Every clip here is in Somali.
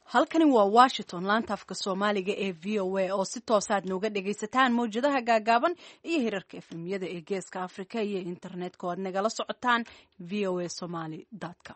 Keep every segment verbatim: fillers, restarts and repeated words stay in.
halkani waa Washington laanta afka Soomaaliga ee V O A oo si toos ah nooga dhagaysataan mowjadaha gaagaaban iyo hirarka F M-yada ee Geeska Afrika iyo internetka oo nagala socotaan v o a somali dot com.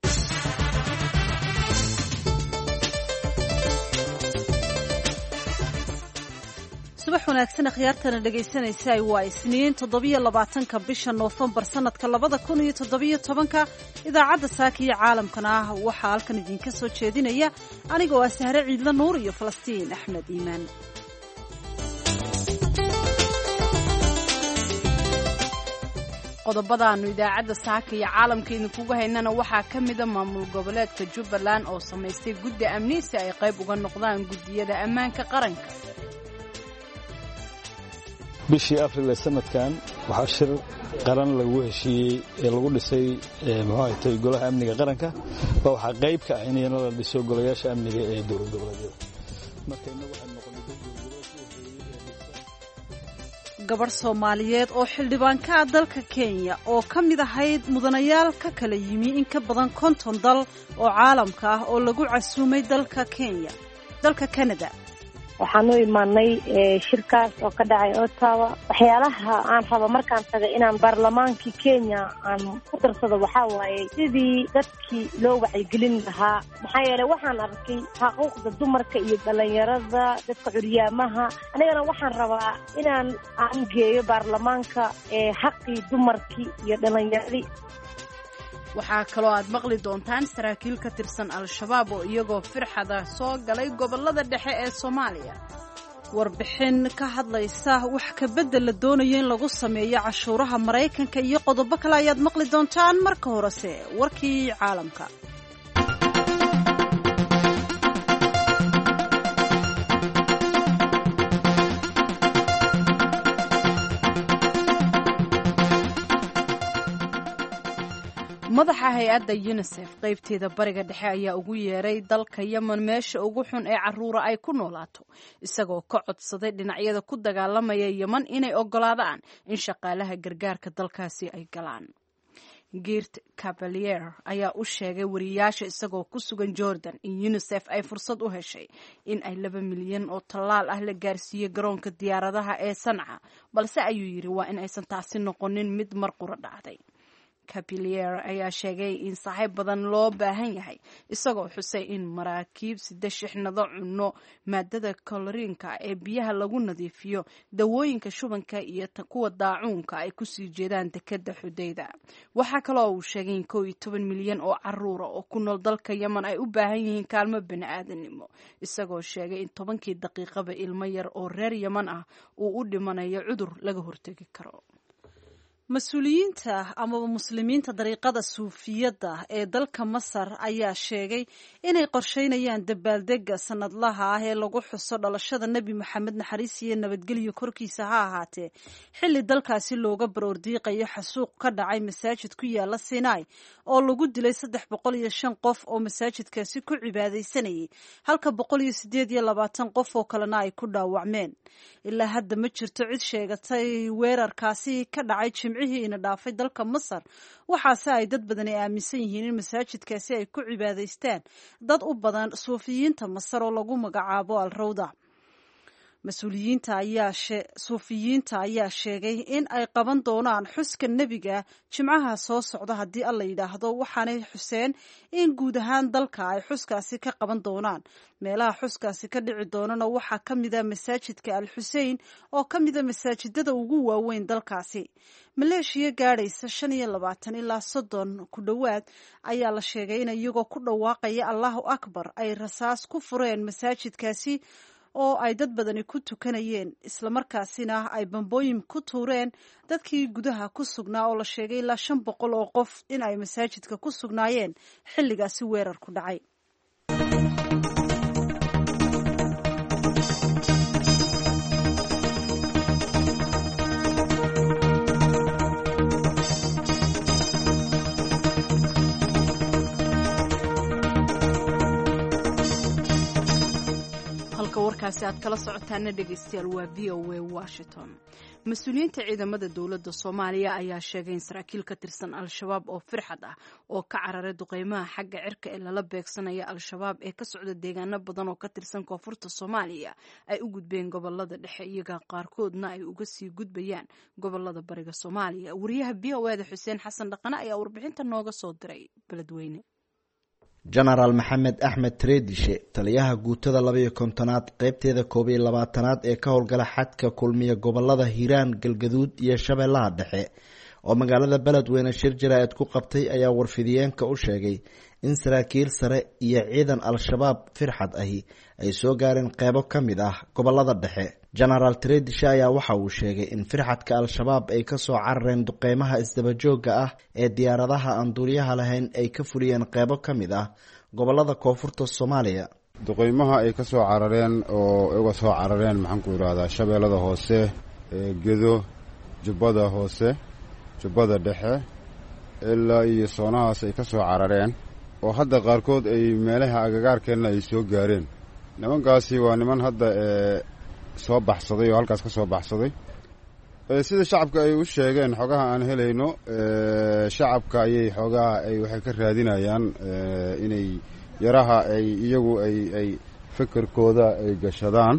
subax wanaagsan akhyaartana dhagaysanaysa waa Isniin toddobiyo labaatanka bisha Noofembar sanadka labada kun iyo toddobiyo tobanka idaacadda saaka iyo caalamkana ah waxaa halkan idinka soo jeedinaya anigoo ah Sahre Ciidla Nuur iyo Falastiin Axmed Iimaan. qodobadaanu idaacadda saaka iyo caalamka idinkugu haynana waxaa ka mida maamul goboleedka Jubbaland oo samaystay guddi amni si ay qayb uga noqdaan guddiyada ammaanka qaranka. bishii Abriil ee sanadkan waxaa shir qaran lagu heshiiyey ee lagu dhisay muxuu ahaatay golaha amniga qaranka oo waxa qayb ka ah in la dhiso golayaasha amniga ee dowlad goboleedyada. markayna waxaan noqonay gabar Soomaaliyeed oo xildhibaan ka ah dalka Kenya oo ka mid ahayd mudanayaal ka kala yimi in ka badan konton dal oo caalamka ah oo lagu casuumay dalka Kenya dalka Canada. waxaan u imaanay shirkaas oo ka dhacay Ottawa. waxyaalaha aan rabo markaan tagay inaan baarlamaankii Kenya aan ku darsado waxaa waaye sidii dadkii loo wacyigelin lahaa, maxaa yeelay waxaan arkay xuquuqda dumarka iyo dhalinyarada, dadka curyaamaha. anigana waxaan rabaa inaan aan geeyo baarlamaanka xaqii dumarkii iyo dhalinyaradii. waxaa kaloo aad maqli doontaan saraakiil ka tirsan Al-Shabaab oo iyagoo firxada soo galay gobolada dhexe ee Soomaaliya. warbixin ka hadlaysa wax ka bedel la doonayo in lagu sameeyo cashuuraha Mareykanka iyo qodobo kale ayaad maqli doontaan. marka horese warkii caalamka. madaxa hay-adda UNICEF qaybteeda bariga dhexe ayaa ugu yeeray dalka Yemen meesha ugu xun ee caruura ay ku noolaato, isagoo ka codsaday dhinacyada ku dagaalamaya Yemen inay ogolaadaan in shaqaalaha gargaarka dalkaasi ay galaan. Geert Caballero ayaa u sheegay wariyaasha isagoo ku sugan Jordan in UNICEF ay fursad u heshay in ay laba milyan oo tallaal ah la gaarsiiyo garoonka diyaaradaha ee Sanca, balse ayuu yidhi waa in aysan taasi noqonin mid mar qura dhacday. Caballero ayaa sheegay in saaxiib badan loo baahan yahay, isagoo xusay in maraakiib sida shixnado cunno, maadada koloriinka ee biyaha lagu nadiifiyo, dawooyinka shubanka iyo kuwa daacuunka ay ku sii jeedaan dekedda Xudayda. waxaa kaloo uu sheegay in kow iyo toban milyan oo caruura oo ku nool dalka Yemen ay u baahan yihiin kaalmo bini'aadanimo, isagoo sheegay in tobankii daqiiqaba ilmo yar oo reer Yemen ah uu u dhimanayo cudur laga hortagi karo. mas-uuliyiinta amaba muslimiinta dariiqada suufiyadda ee dalka Masar ayaa sheegay inay qorsheynayaan dabaaldega sanadlaha ah ee lagu xuso dhalashada Nebi Maxamed naxariis iyo nabadgelyo korkiisa ha ahaatee, xilli dalkaasi looga baroordiiqayo xasuuq ka dhacay masaajid ku yaala Sinai oo lagu dilay saddex boqol iyo shan qof oo masaajidkaasi ku cibaadaysanayay, halka boqol iyo sideed iyo labaatan qof oo kalena ay ku dhaawacmeen. ilaa hadda ma jirto cid sheegatay weerarkaasi ka dhacay jimcihii ina dhaafay dalka Masar, waxaase ay dad badan ay aaminsan yihiin in masaajidkaasi ay ku cibaadaystaan dad u badan suufiyiinta Masar oo lagu magacaabo Al-Rawda. mas-uuliyiinta ayaa suufiyiinta ayaa sheegay in ay qaban doonaan xuska nebiga jimcaha soo socda haddii alla yidhaahdo, waxaanay xuseen in guud ahaan dalka ay xuskaasi ka qaban doonaan. meelaha xuskaasi ka dhici doonana waxaa ka mida masaajidka Al-Xuseyn oo ka mida masaajidada ugu waaweyn dalkaasi. maleeshiya gaadhaysa shan iyo labaatan ilaa soddon ku dhowaad ayaa la sheegay in iyagoo ku dhawaaqaya Allahu Akbar ay rasaas ku fureen masaajidkaasi oo ay dad badani ku tukanayeen, islamarkaasina ay bambooyin ku tuureen dadkii gudaha ku sugnaa oo la sheegay ilaa shan boqol oo qof in ay masaajidka ku sugnaayeen xilligaasi weerar ku dhacay. warkaasi aad kala socotaana dhegaystayaal waa V O A Washington. mas-uuliyiinta ciidamada dowladda soomaaliya ayaa sheegay in saraakiil ka tirsan al-shabaab oo firxad ah oo ka cararay duqeymaha xagga cirka ee lala beegsanaya al-shabaab ee ka socda deegaano badan oo ka tirsan koonfurta soomaaliya ay u gudbeen gobolada dhexe iyaga qaarkoodna ay uga sii gudbayaan gobolada bariga soomaaliya wariyaha b o eda xuseen xasan dhaqane ayaa warbixinta nooga soo diray beledweyne. jenaraal maxamed axmed treedishe taliyaha guutada labaiyo kontonaad qeybteeda koob iyo labaatanaad ee ka howlgala xadka kulmiya gobolada hiiraan galgaduud iyo shabeellaha dhexe oo magaalada beledweyne shir jaraa'id ku qabtay ayaa warfidiyeenka u sheegay in saraakiil sare iyo ciidan al-shabaab firxad ahi ay soo gaareen qeybo ka mid ah gobolada dhexe. jenaraal treedishe ayaa waxa uu sheegay in firxadka al-shabaab ay kasoo carareen duqeymaha isdabajooga ah ee diyaaradaha aan duuliyaha lahayn ay ka fuliyeen qeybo ka mid ah gobolada koonfurta soomaaliya. duqeymaha ay ka soo carareen oo uga soo carareen maxaan ku idhahdaa shabeellada hoose gedo jubbada hoose jubbada dhexe ilaa iyo soonahaas ay ka soo carareen oo hadda qaarkood ay meelaha agagaarkeenna ay soo gaareen. nimankaasi waa niman hadda ee soo baxsaday oo halkaas ka soo baxsaday sida shacabka ay u sheegeen xogaha aan helayno shacabka ayay xoogaha ay waxay ka raadinayaan inay yaraha ay iyagu ay ay fikirkooda ay gashadaan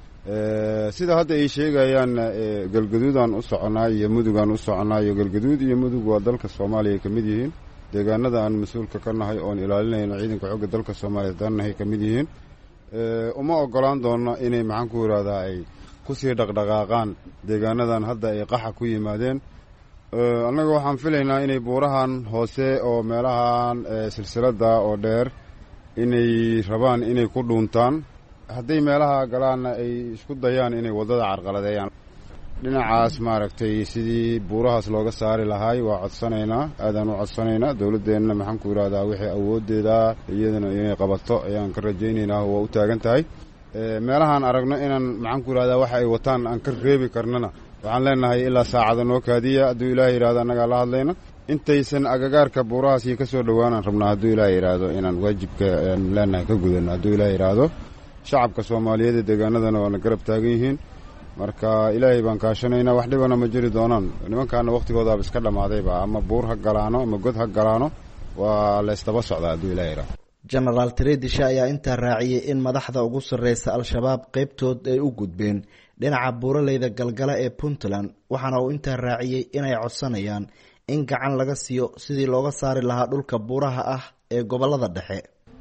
sida hadda ay sheegayaan galgaduudaan u soconaa iyo mudugaan u soconaa iyo galgaduud iyo mudug waa dalka soomaaliya ay ka mid yihiin deegaanada aan mas-uulka ka nahay oon ilaalinayno ciidanka xoogga dalka soomaaliya dannahay ka mid yihiin uma ogolaan doono inay maxaan ku yidhahdaa ay kusii dhaqdhaqaaqaan deegaanadan hadda ay qaxa ku yimaadeen. annaga waxaan filaynaa inay buurahan hoose oo meelahan silsilada oo dheer inay rabaan inay ku dhuuntaan hadday meelaha galaanna ay isku dayaan inay waddada carqaladeeyaan. dhinacaas maaragtay sidii buurahaas looga saari lahaay waa codsanaynaa aadaan u codsanaynaa dowladdeenna maxaan ku yidhahdaa wixii awooddeeda iyadana inay qabato ayaan ka rajaynaynaa waa u taagan tahay. meelahaan aragno inaan maxaan ku yidhahdaa waxa ay wataan aan ka reebi karnana waxaan leenahay ilaa saacada noo kaadiya hadduu ilaahay yidhahdo annagaa la hadlayna intaysan agagaarka buurahaas iyo ka soo dhowaanaan rabnaa hadduu ilaahay yidhaahdo inaan waajibka aan leenahay ka gudano hadduu ilaahay yidhaahdo. shacabka soomaaliyeed ee deegaanadana waana garab taagan yihiin marka ilaahay baan kaashanaynaa wax dhibana ma jiri doonaan. nimankaana wakhtigoodaaba iska dhammaadayba ama buur ha galaano ama god ha galaano waa la ystaba socdaa hadduu ilaahay yidhaahdo. jenaraal treedishe ayaa intaa raaciyey in madaxda ugu sarreysa al-shabaab qeybtood ay u gudbeen dhinaca buuraleyda galgala ee puntland waxaana uu intaa raaciyey inay codsanayaan in gacan laga siiyo sidii looga saari lahaa dhulka buuraha ah ee gobolada dhexe.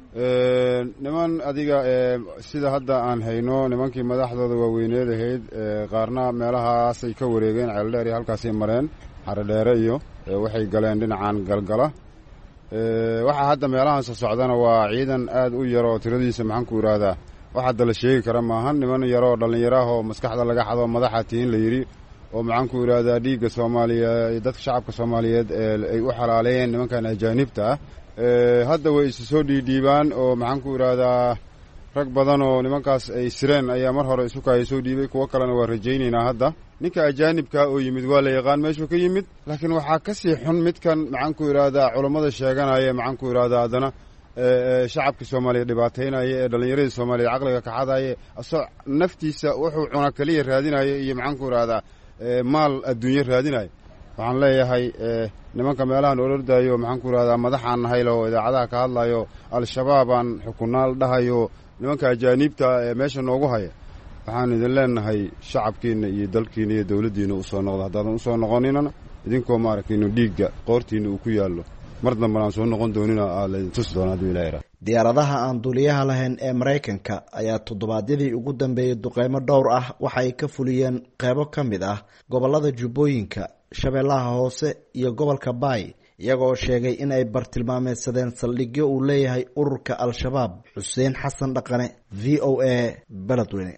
niman adiga sida hadda aan hayno nimankii madaxdooda waaweyneed ahayd qaarna meelahaasay ka wareegeen ceeldheer iyo halkaasay mareen xarodheere iyo waxay galeen dhinacan galgala. waxaa hadda meelahan soo socdana waa ciidan aad u yar oo tiradiisa maxaan ku yidhaahdaa wax hadda la sheegi kara maahan. niman yar oo dhallinyaraah oo maskaxda laga xado madaxa tihin la yidhi oo maxaan ku yidhaahdaa dhiigga soomaaliya dadka shacabka soomaaliyeed ay u xalaaleeyeen nimankan ajaanibta ah hadda way isu soo dhiidhiibaan oo maxaan ku yidhaahdaa rag badan oo nimankaas ay sireen ayaa mar hore isu kaaya soo dhiibay kuwo kalena waa rajaynaynaa. hadda ninka ajaanibka oo yimid waa la yaqaan meeshuu ka yimid laakiin waxaa ka sii xun midkan maxaan ku yidhaahdaa culammada sheeganaya maxaan ku yidhaahdaa haddana shacabka soomaaliya dhibaataynaya ee dhallinyaradii soomaaliya caqliga kaxadaya asoo naftiisa wuxuu cuna keliya raadinaya iyo maxaan ku yidhaahdaa maal adduunyo raadinaya. waxaan leeyahay nimanka meelahan olordayo maxaan ku yidhahdaa madaxaan nahaylo oo idaacadaha ka hadlayo al-shabaabaan xukunaal dhahayo nimanka ajaaniibta ee meesha noogu haya waxaan idin leenahay shacabkiina iyo dalkiina iyo dowladdiina usoo noqdo haddaadan usoo noqoninana idinkoo maaragtaynu dhiigga qoortiina uu ku yaallo mar dambana aan soo noqon doonina aa laydin tusi doona hadduu ilaha yidhahdo. diyaaradaha aan duuliyaha lahayn ee maraykanka ayaa toddobaadyadii ugu dambeeyey duqeymo dhowr ah waxa ay ka fuliyeen qeybo ka mid ah gobolada jubbooyinka shabeellaha hoose iyo gobolka baay iyagoo sheegay in ay bartilmaameedsadeen saldhigyo uu leeyahay ururka al-shabaab. xuseen xasan dhaqane v o a beledweyne.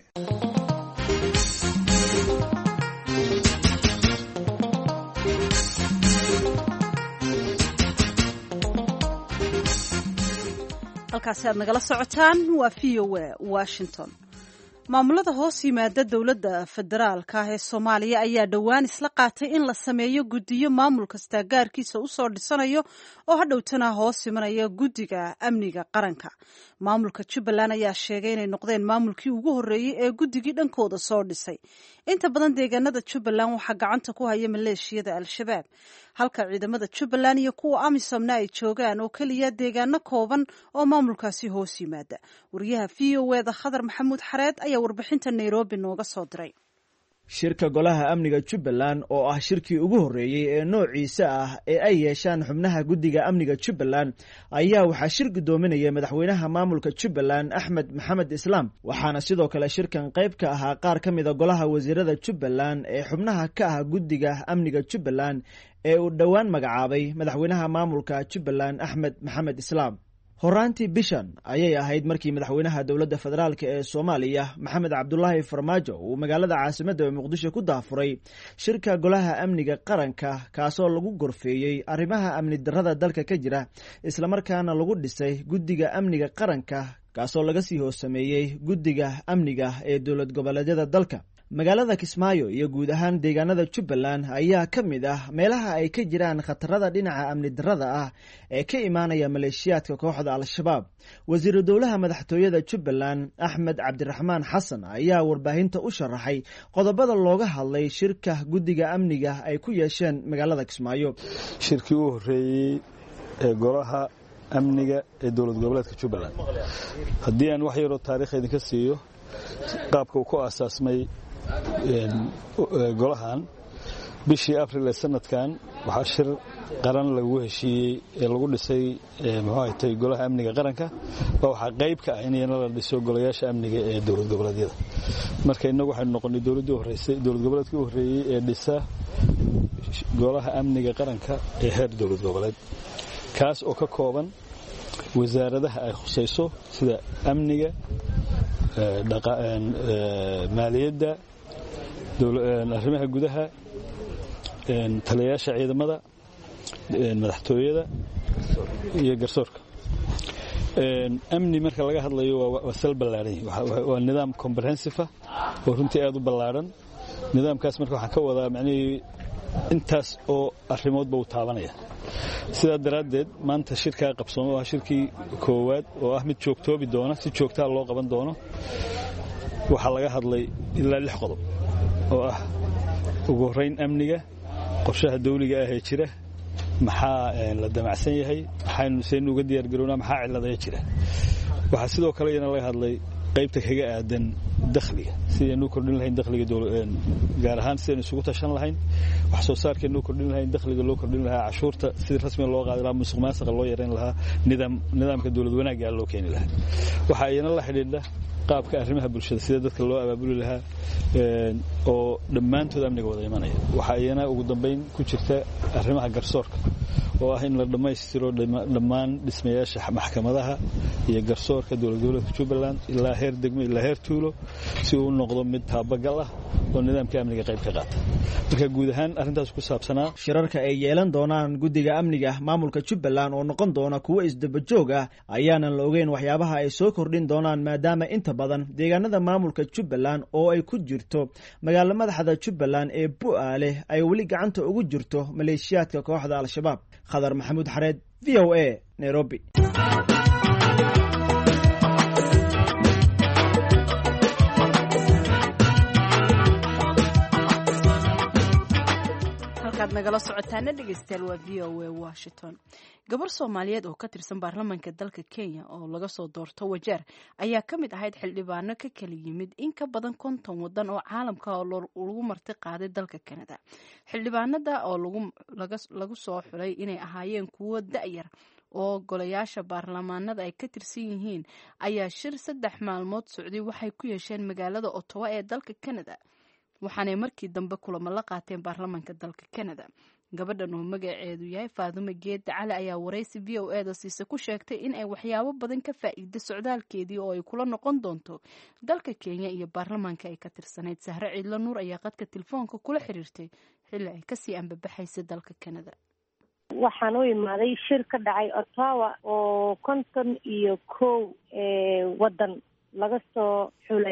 halkaasi aad nagala socotaan waa v o a washington. maamulada hoos yimaada dowladda federaalka ah ee soomaaliya ayaa dhowaan isla qaatay in la sameeyo guddiyo maamul kasta gaarkiisa usoo dhisanayo oo hadhowtana hoos imanaya guddiga amniga qaranka. maamulka jubbaland ayaa sheegay inay noqdeen maamulkii ugu horreeyey ee guddigii dhankooda soo dhisay. inta badan deegaanada jubbaland waxaa gacanta ku haya maleeshiyada al-shabaab, halka ciidamada jubbaland iyo kuwa amisomna ay joogaan oo keliya deegaano kooban oo maamulkaasi hoos yimaada. wariyaha v o e da khadar maxamuud xareed ayaa warbixinta nairobi nooga soo diray. shirka golaha amniga jubbaland oo ah shirkii ugu horreeyey ee noociisa ah ee ay yeeshaan xubnaha guddiga amniga jubbaland ayaa waxaa shir guddoominaya madaxweynaha maamulka jubbaland axmed maxamed islaam, waxaana sidoo kale shirkan qayb ka ahaa qaar ka mida golaha wasiirada jubbaland ee xubnaha ka ah guddiga amniga jubbaland ee uu dhowaan magacaabay madaxweynaha maamulka jubbaland axmed maxamed islaam. horaantii bishan ayay ahayd markii madaxweynaha dowladda federaalk ee soomaaliya maxamed cabdulaahi farmaajo uu magaalada caasimadda muqdisho ku daafuray shirka golaha amniga qaranka, kaasoo lagu gorfeeyey arrimaha amni darrada dalka ka jira, islamarkaana lagu dhisay guddiga amniga qaranka kaasoo laga sii hoosameeyey guddiga amniga ee dowlad goboleedyada dalka. magaalada kismaayo iyo guud ahaan deegaanada jubbaland ayaa ka mid ah meelaha ay ka jiraan khatarada dhinaca amni darrada ah ee ka imaanaya maleeshiyaadka kooxda al-shabaab. wasiiru dowlaha madaxtooyada jubbaland axmed cabdiraxmaan xasan ayaa warbaahinta u sharaxay qodobada looga hadlay shirka guddiga amniga ay ku yeesheen magaalada kismaayo. shirkii u horreeyey ee golaha amniga ee dowlad goboleedka jubbaland, haddii aan wax yaroo taariikh idinka siiyo qaabka uu ku aasaasmay golahan, bishii abril ee sanadkan waxaa shir qaran lagu heshiiyey ee lagu dhisay muxuu golaha amniga qaranka. waxaa qayb ka ah in iyana la dhiso golayaasha amniga ee dowlad goboleedyada. marka innagu waxaynu noqonay dowladdii horeysay dowlad goboleedkii u horreeyey ee dhisa golaha amniga qaranka ee heer dowlad goboleed, kaas oo ka kooban wasaaradaha ay khusayso sida amniga, maaliyadda, arrimaha gudaha, taliyayaasha ciidamada, madaxtooyada iyo garsoorka. amni marka laga hadlayo waa sal ballaaran, waa nidaam comprehensive ah oo runtii aad u ballaaran. nidaamkaas marka waxaan ka wadaa macnihii intaas oo arrimoodba uu taabanaya. sidaa daraaddeed maanta shirkaa qabsooma waa shirkii koowaad oo ah mid joogtoobi doona, si joogtaa loo qaban doono. waxaa laga hadlay ilaa lix qodob oo ah ugu horrayn amniga, qorshaha dawliga ah ee jira, maxaa la damacsan yahay, maxaynu saynu uga diyaargarownaa, maxaa cilladaya jira. waxaa sidoo kale iyana laga hadlay qaybta kaga aadan dakhliga, sidaynu kordhin lahayn dakhliga gaar ahaan sidaynu isugu tashan lahayn, wax soo saarkeenu kordhin lahayn, dakhliga loo kordhin lahaa, cashuurta sidii rasmiga loo qaadi lahaa, musuq maasuqa loo yareyn lahaa, nidaam nidaamka dowlad wanaagga loo keeni lahaa. waxaa iyana la xidhiidha qaabka arrimaha bulshada, sida dadka loo abaabuli lahaa oo dhammaantood amniga wada imanaya. waxaa iyana ugu dambayn ku jirta arrimaha garsoorka oo ah in la dhammaystiro dhammaan dhismayaasha maxkamadaha iyo garsoorka dowlad goboleedka jubbaland ilaa heer degmo ilaa heer tuulo, si uu noqdo mid taabagal ah oo nidaamka amniga qayb ka qaata. marka guud ahaan arrintaas ku saabsanaa shirarka ay yeelan doonaan guddiga amniga maamulka jubbaland oo noqon doona kuwo isdaba joog ah ayaanan la ogeyn waxyaabaha ay soo kordhin doonaan, maadaama inta badan deegaanada maamulka jubbaland oo ay ku jirto magaalo madaxda jubbaland ee bu'aale ay weli gacanta ugu jirto maleeshiyaadka kooxda al-shabaab. khadar maxamuud xareed, v o a, nairobi. nagala socotaana dhegeystayaal waa v o a washington. gabar soomaaliyeed oo ka tirsan baarlamaanka dalka kenya oo laga soo doorto wajeer ayaa ka mid ahayd xildhibaano ka kala yimid in ka badan konton wadan oo caalamka oo lagu marti qaaday dalka canada. xildhibaanada oo lagu soo xulay inay ahaayeen kuwo da'yar oo golayaasha baarlamaanada ay ka tirsan yihiin ayaa shir saddex maalmood socday waxay ku yeesheen magaalada Ottawa ee dalka Canada, waxaanay markii dambe kulamo la qaateen baarlamaanka dalka Canada. gabadhan oo magaceedu yahay Faadumo Geed Cali ayaa wareysi V O A da siisa ku sheegtay in ay waxyaabo badan ka faa'iido socdaalkeedii oo ay kula noqon doonto dalka Kenya iyo baarlamaanka ay ka tirsanayd. Sahre Ciidla Nuur ayaa qadka telefoonka kula xiriirtay xilli ay kasii ambabaxaysay dalka Canada. waxaan u imaaday shir ka dhacay Ottawa oo konton iyo kow ee wadan laga soo xulay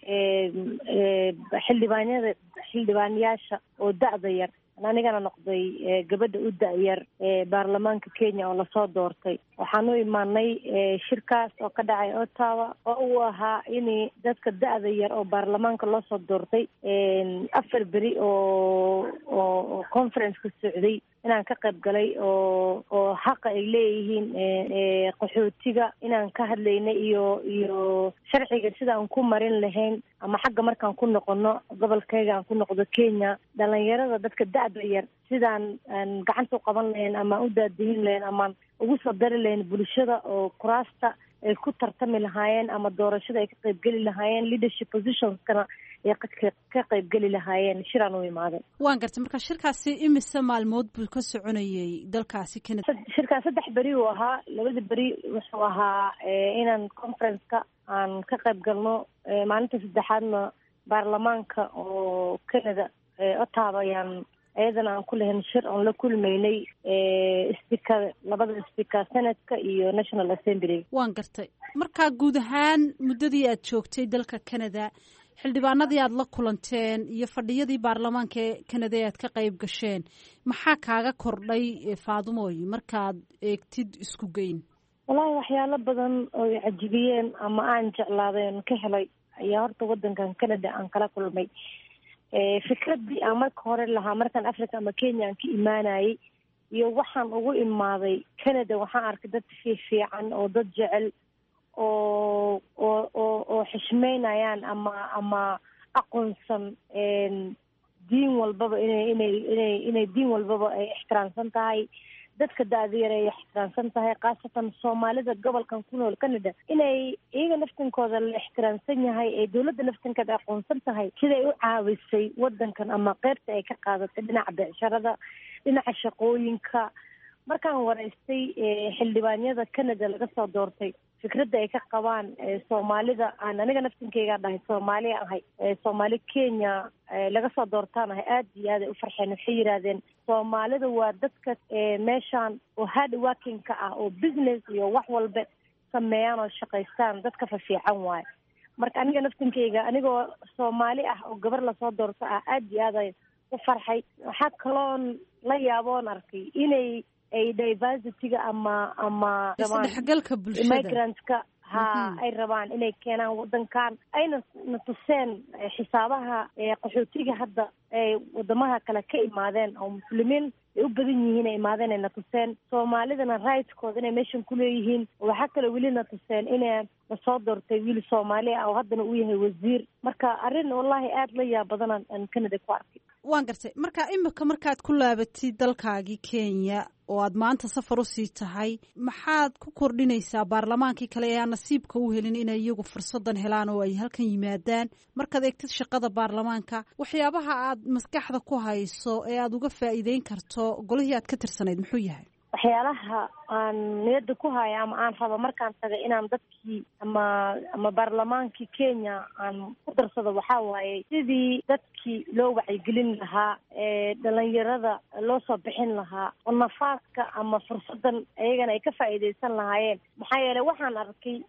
xildhibaanyada xildhibaanayaasha oo da'da yar anigana noqday gabadha u da-yar ee baarlamaanka Kenya oo lasoo doortay. Waxaan u imaanay shirkaas oo ka dhacay Ottawa oo uu ahaa in dadka da-da yar oo baarlamaanka loo soo doortay afar beri oo oo conference ka socday inaan ka qayb galay oo oo xaq ay leeyihiin ee qaxootiga inaan ka hadlaynay iyo iyo sharciga sidaan ku marin lahayn ama xagga markaan ku noqono gobolkayga aan ku noqdo Kenya dhalinyarada dadka da-da yar sidaan aan gacanta u qaban lahayn ama u daadihin lahayn ama ugu soo dari lahayn bulshada oo kuraasta ay ku tartami lahaayeen ama doorashada ay ka qayb geli lahaayeen leadership positionskana ay ka qayb geli lahaayeen shiraan u imaaday. Waan gartay marka shirkaasi imise maalmood buu ka soconayay dalkaasi Canada? Shirkaas saddex beri uu ahaa, labada beri wuxuu ahaa inaan conference-ka aan ka qayb galno maalinta saddexaadna baarlamaanka oo Canada Ottawa ayaan ayadana aan ku lahayn shir oon la kulmaynay speaker labada speaker Senate-ka iyo National Assembly. Waan gartay marka guud ahaan muddadii aad joogtay dalka Canada xildhibaanadii aad la kulanteen iyo fadhiyadii baarlamaanka ee Canada aad ka qayb gasheen maxaa kaaga kordhay Faadumooy markaad eegtid isku geyn? Wallaahi waxyaalo badan oo cajibiyeen ama aan jeclaadeen ka helay ayaa horta wadankan Canada aan kala kulmay. fikradii aan marka hore lahaa markaan Africa ama Kenya aan ka imaanayay iyo waxaan ugu imaaday Canada waxaan arkay dad fiican oo dad jecel oo oo oo xishmeynayaan ama ama aqoonsan diin walbaba inay inay inay inay diin walbaba ay ixtiraamsan tahay dadka da-da ay ixtiraamsan tahay qaasatan Soomaalida gobolkan ku nool Canada inay iyaga naftinkooda la ixtiraamsan yahay ee dawladda naftinkeeda aqoonsan tahay siday u caawisay wadankan ama qaybta ay ka qaadatay dhinaca becsharada dhinaca shaqooyinka markaan wareystay xildhibaanyada Canada laga soo doortay fikradda ay ka qabaan Soomaalida aan aniga naftinkeyga dhahay Soomaali ahay Soomaali Kenya laga soo doortaanahay aad iyo aad ay u farxeen waxay yiraahdeen Soomaalida waa dadka meeshaan oo hard working ka ah oo business iyo wax walba sameeyaan oo shaqaystaan dadka fiican waay marka aniga naftinkeyga anigoo Soomaali ah oo gabar la soo doorto ah aad iyo aad ay u farxay waxa kaloon la yaaboon arkay inay ay diversity-ga ama ama isdhexgalka bulshada migrant-ka ha ay rabaan inay keenaan wadankan ayna natuseen xisaabaha qaxootiga hadda ay wadamaha kale ka imaadeen oo muslimiin ay u badan yihiin ay imaadeen ay natuseen Soomaalidana right-kooda inay meeshan ku leeyihiin waxa kale weli natuseen inay lasoo doortay wiil Soomaali ah oo haddana uu yahay wasiir marka arrin wallahi aad la yaab badan aan Canada ku arkay. Waan gartay marka imika markaad ku laabatay dalkaagii Kenya oo aad maanta safar u sii tahay maxaad ku kordhinaysaa baarlamaankii kale ee aan nasiibka u helin inay iyagu fursadan helaan oo ay halkan yimaadaan markaad eegtid shaqada baarlamaanka waxyaabaha aad maskaxda ku hayso ee aad uga faa'iideyn karto golihii aad ka tirsanayd muxuu yahay? waxyaalaha aan niyada ku haya ama aan rabo markaan tagay inaan dadkii ama ama baarlamaankii Kenya aan ku darsado waxaa waaye sidii dadkii loo wacyigelin lahaa ee dhalinyarada loo soo bixin lahaa oo nafaaska ama fursadan ayagana ay ka faa'iideysan lahaayeen maxaa yeelay waxaan arkay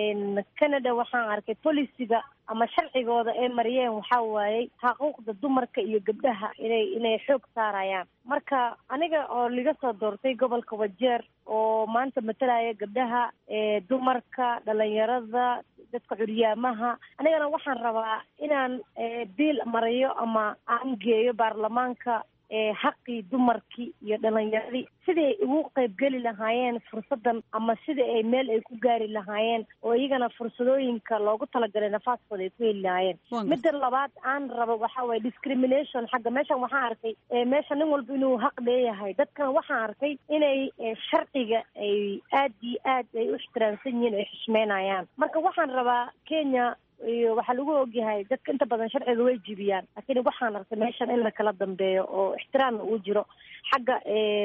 Canada waxaan arkay policy-ga ama sharcigooda ay mariyeen waxaa waaye xuquuqda dumarka iyo gabdhaha inay inay xoog saarayaan marka aniga oo laga soo doortay gobolka Wajeer oo maanta matalaya gabdhaha ee dumarka dhalinyarada dadka curyaamaha anigana waxaan rabaa inaan biil mariyo ama aan geeyo baarlamaanka xaqii dumarkii iyo dhalinyaradii sidii ay ugu qayb geli lahaayeen fursadan ama sidii ay meel ay ku gaari lahaayeen oo iyagana fursadooyinka loogu talagalay nafaaskooda ay ku heli lahaayeen midda labaad aan rabo waxaa waaye discrimination xagga meeshan waxaan arkay meesha nin walba inuu xaq leeyahay dadkan waxaan arkay inay sharciga ay aad iyo aad ay u ixtiraamsan yihiin ay xishmeynayaan marka waxaan rabaa Kenya iyo waxa lagu ogyahay dadka inta badan sharciga way jibiyaan laakiin waxaan arkay meeshan in la kala dambeeyo oo ixtiraam uu jiro xagga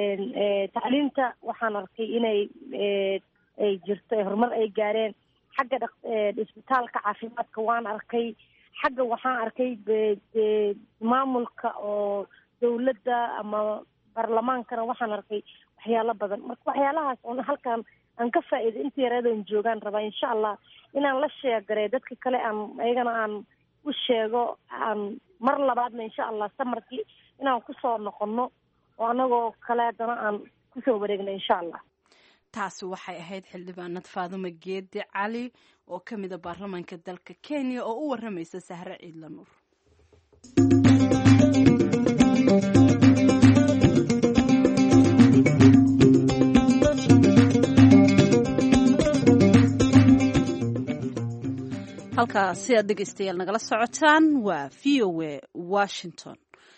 ee tacliinta waxaan arkay inay ay jirto horumar ay gaareen xagga isbitaalka caafimaadka waan arkay xagga waxaan arkay maamulka oo dawladda ama baarlamaankana waxaan arkay waxyaalo badan marka waxyaalahaas oo halkan aan ka faa'iido intii yaradoon joogaan rabaa insha Allah inaan la sheegaray dadka kale aan ayagana aan u sheego aan mar labaadna insha allah samarkii inaan kusoo noqono oo anagoo kale haddana aan kusoo wareegno insha allah. taasi waxay ahayd xildhibaanad faadumo geedi cali oo ka mid a baarlamaanka dalka Kenya oo u waramaysa Sahre Ciidla Nuur. halkaasi aad dhegaystayaal nagala socotaan waa v o a Washington.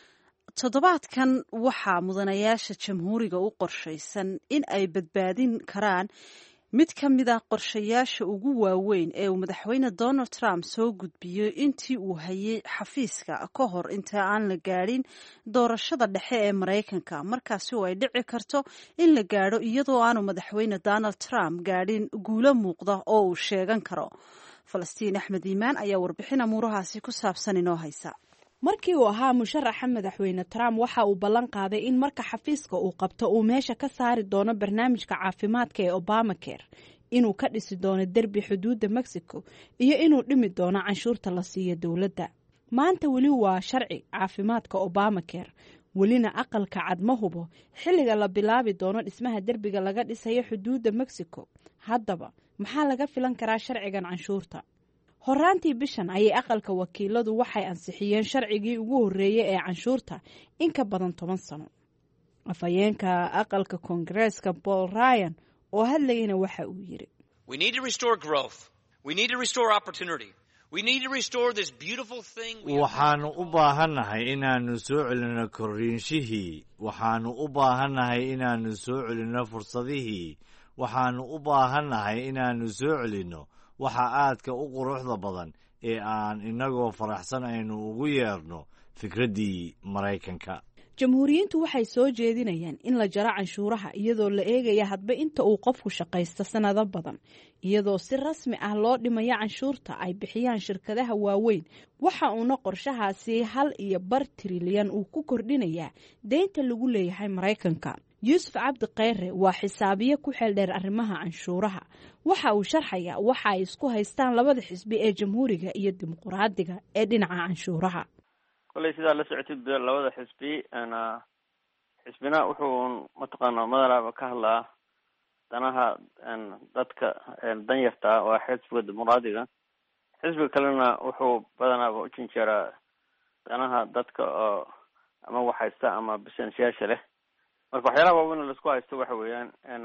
toddobaadkan waxaa mudanayaasha jamhuuriga u qorshaysan in ay badbaadin karaan mid ka mid ah qorshayaasha ugu waaweyn ee uu madaxweyne Donald Trump soo gudbiyey intii uu hayay xafiiska ka hor inta aan la gaadhin doorashada dhexe ee Maraykanka, markaasi oo ay dhici karto in la gaadho iyadoo aanu madaxweyne Donald Trump gaadhin guulo muuqda oo uu sheegan karo. Falastiin Axmed Iimaan ayaa warbixin amuurahaasi ku saabsan inoo haysa. markii uu ahaa musharaxa madaxweyne Trump waxa uu ballan qaaday in marka xafiiska uu qabto uu meesha ka saari doono barnaamijka caafimaadka ee Obamacare, inuu ka dhisi doono derbi xuduudda Mexico iyo inuu dhimi doono canshuurta la siiyo dowladda. maanta weli waa sharci caafimaadka Obamacare, welina aqalka cad ma hubo xilliga la bilaabi doono dhismaha derbiga laga dhisayo xuduudda Mexico. haddaba maxaa laga filan karaa sharcigan canshuurta? horaantii bishan ayay aqalka wakiiladu waxay ansixiyeen sharcigii ugu horreeyay ee canshuurta in ka badan toban sano. afhayeenka aqalka Koongareeska Paul Ryan oo hadlayna waxa uu yiri: We need to restore growth. We need to restore opportunity. We need to restore this beautiful thing. waxaanu u baahannahay inaanu soo celino korriinshihii, waxaanu u baahannahay inaanu soo celino fursadihii, waxaanu u baahannahay inaanu soo celino waxa aadka u quruxda badan ee aan inagoo faraxsan aynu ugu yeerno fikraddii Maraykanka. jamhuuriyiintu waxay soo jeedinayaan in la jaro canshuuraha iyadoo la eegaya hadba inta uu qofku shaqaysto sanado badan, iyadoo si rasmi ah loo dhimayo canshuurta ay bixiyaan shirkadaha waaweyn. waxa uuna qorshahaasi hal iyo bar trilyan uu ku kordhinayaa deynta lagu leeyahay Maraykanka. yuusuf cabdi kheyre waa xisaabiye ku xeeldheer arrimaha canshuuraha. waxa uu sharxayaa waxa ay isku haystaan labada xisbi ee jamhuuriga iyo dimuqraadiga ee dhinaca canshuuraha. kolay sidaa la socotid labada xisbi ana xisbina wuxuu mataqaanaa madalaba ka hadlaa danaha dadka danyarta oo xisbiga dimuqraadiga. xisbiga kalena wuxuu badanaaba u jinjeeraa danaha dadka oo ama waxhaysta ama businessyaasha leh. marka waxyaalaha waaweyn la isku haysto waxa weeyaan in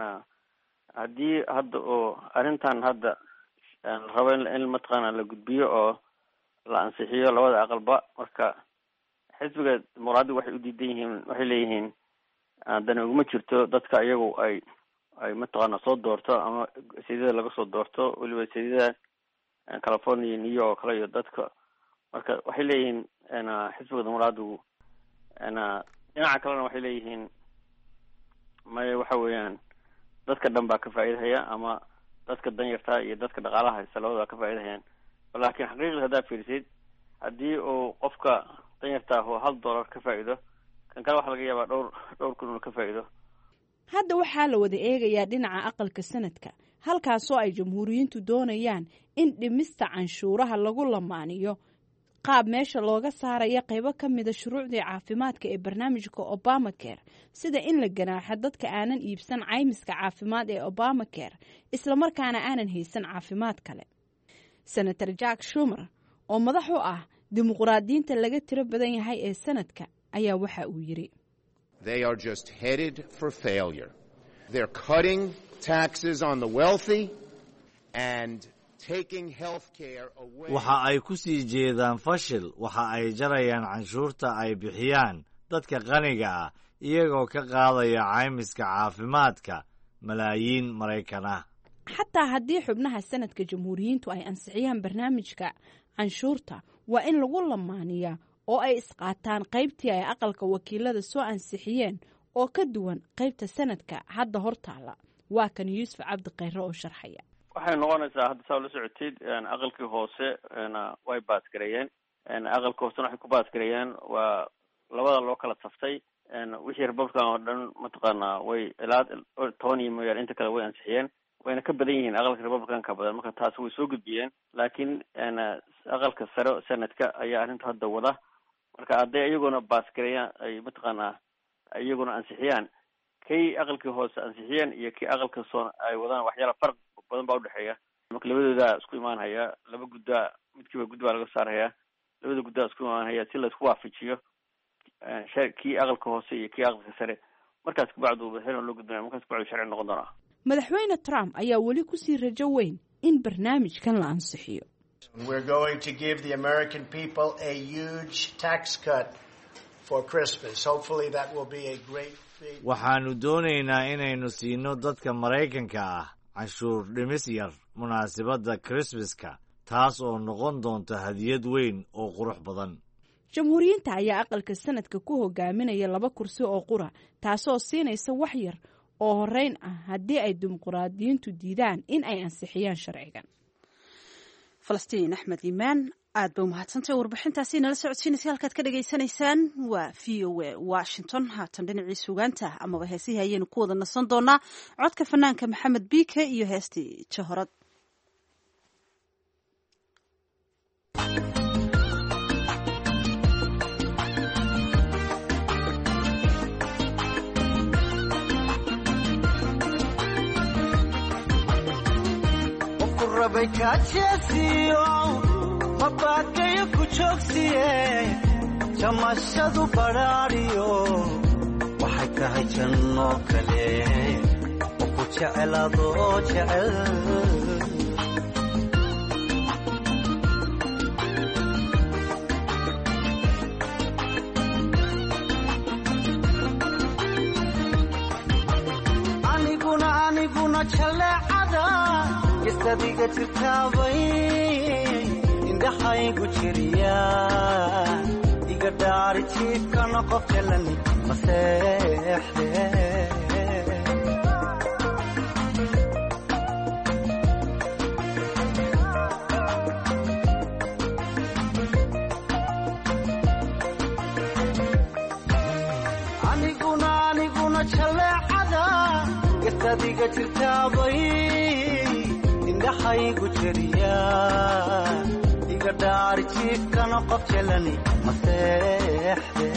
haddii hadda oo arrintan hadda rabo in mataqaana la gudbiyo oo la ansixiyo labada aqalba, marka xisbiga dimuqraadiga waxay u diidan yihiin, waxay leeyihiin dani uguma jirto dadka iyagu ay ay mataqaana soo doorto ama sidida laga soo doorto, weliba sidida California, New York kale iyo dadka. marka waxay leeyihiin xisbiga dimuqraadigu dhinaca kalena waxay leeyihiin maya waxa weeyaan dadka dhan baa ka faa'iidahaya ama dadka danyarta iyo dadka dhaqaalaha haysta labadaba ka faa'iidahayaan. laakiin xaqiiqdii haddaad fiirisid, haddii uu qofka danyarta ah hal dollar ka faa'iido, kan kale waxaa laga yaabaa dhowr dhowr kun uu ka faa'iido. hadda waxaa la wada eegayaa dhinaca aqalka sanadka, halkaasoo ay jamhuuriyiintu doonayaan in dhimista canshuuraha lagu lamaaniyo qaab meesha looga saaraya qaybo ka mida shuruucdii caafimaadka ee barnaamijka Obamacare, sida in la ganaaxo dadka aanan iibsan caymiska caafimaad ee Obamacare islamarkaana aanan haysan caafimaad kale. Senator Jack Schumer oo madax u ah dimuqraadiyiinta laga tiro badan yahay ee sanadka ayaa waxa uu yiri: They are just headed for failure. They're cutting taxes on the wealthy and waxa ay ku sii jeedaan fashil. waxa ay jarayaan canshuurta ay bixiyaan dadka qaniga ah iyagoo ka qaadaya caymiska caafimaadka malaayiin Maraykan ah. xataa haddii xubnaha sanadka jamhuuriyiintu ay ansixiyaan barnaamijka canshuurta, waa in lagu lamaaniyaa oo ay isqaataan qaybtii ay aqalka wakiilada soo ansixiyeen oo ka duwan qaybta sanadka hadda hortaala. waa kan yuusuf cabdi kheyre oo sharxaya. waxay noqonaysaa hadda saa la socotid aqalkii hoose way baasgareeyeen. aqalka hoosena waxay ku baasgareeyeen waa labada loo kala saftay. wixii republican oo dhan mataqaanaa way ilaa toban iyo mooyaane inta kale way ansixiyeen. wayna ka badan yihiin aqalka republicanka badan, marka taasi way soo gudbiyeen. laakiin aqalka sare senadka ayaa arrinta hadda wada, marka hadday iyaguna baasgareeyaan ay mataqaanaa iyaguna ansixiyaan kay aqalkii hoose ansixiyeen iyo kii aqalka soo ay wadaan waxyaala farq badan baa udhexeeya. marka labadooda isku imaanhaya, laba guddaa midkiiba gud baa laga saarhayaa, labada guddaa isku imaanhaya si laisku waafajiyo kii aqalka hoose iyo kii aqalka sare. markaas kabacdu xilon loo gudbinaya, markaas kabacdu sharci noqon doonaa. madaxweyne Trump ayaa weli kusii rajo weyn in barnaamijkan la ansixiyo. We're going to give the American people a huge tax cut for Christmas. Hopefully that will be a great thing. waxaanu doonaynaa inaynu siino dadka Maraykanka ah canshuur dhimis yar munaasabadda Christmaska, taas oo noqon doonta hadiyad weyn oo qurux badan. jamhuuriyiinta ayaa aqalka sanadka ku hogaaminaya laba kursi oo qura, taasoo siinaysa wax yar oo horeyn ah haddii ay dimuqraadiyiintu diidaan in ay ansixiyaan sharcigan. falastiin axmed iimaan aad bay umahadsantahay warbixintaasi nala socodsiinaysa. halkaad ka dhagaysanaysaan waa v o a Washington. haatan dhinacii sugaanta amaba heesihii ayaynu ku wada nasan doonaa. codka fanaanka maxamed biike iyo heestii jahorad. mabakayo ku joogsiye jamashadu baraariyo waxay tahay janno kale oo ku jecelaado jecel aniguna aniguna jaleecada istadiga jirtaabay indhahaygu jiriya iga dhaari jiifkana qof jalan maseexde aniguna aniguna jaleecada istadiga jirtaabay indhahaygu jiriya iga dhaari jiifkana qof jalani maseexde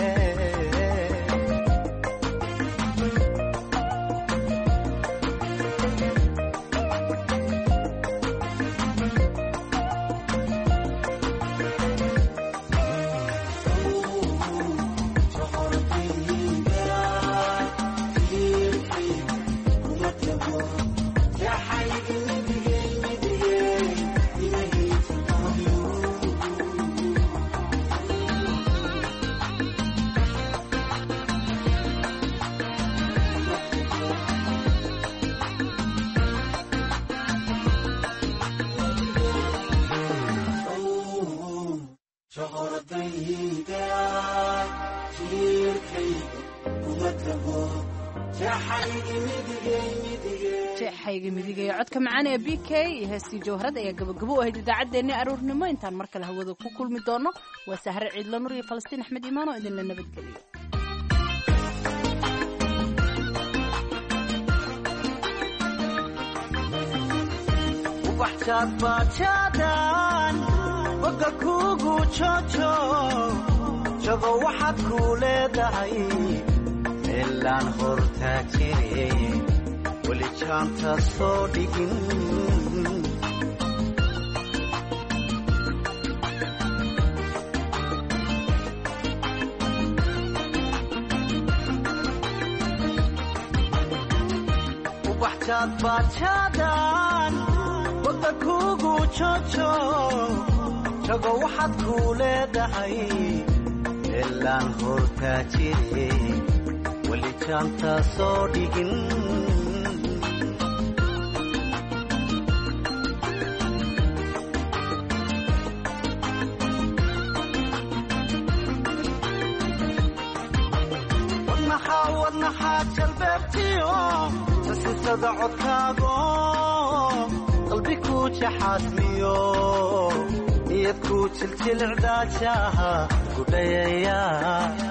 jeexayga midigay codka macaan ee B K iyo heestii jawharad ayaa gabagabo u ahayd idaacaddeenii aroornimo. intaan mar kale hawada ku kulmi doono waa Sahre Ciidla Nur iyo Falastiin Axmed Iimaan oo idinla nabadgeliyo. ubaxjaad baajaadaan boga kugu joojo jago waxaad ku leedahay meelaan hortaa jire weli jaanta soo dhigin ubaxjaad baajaadaan boga kugu joojo jago waxaad ku leedahay meelaan hortaa jire weli jaanta soo dhigin wadnaxaa jalbeebtiyo sasisada codkaago qalbi ku jaxaasmiyo niyad ku jiljilicdaajaha gudhayaya